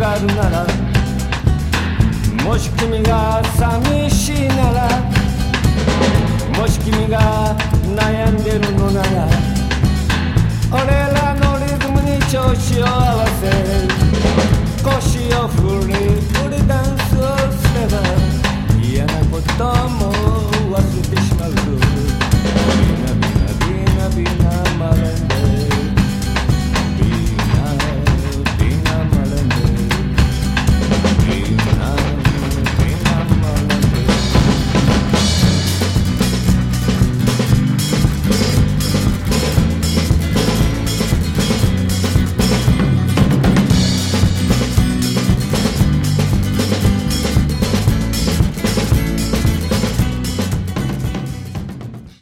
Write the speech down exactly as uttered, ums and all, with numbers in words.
がるなら、もし君が寂しいなら、もし君が悩んでるのなら、俺らのリズムに調子を合わせ、腰を振り振りダンスをすれば、嫌なことも忘れてしまうぞ。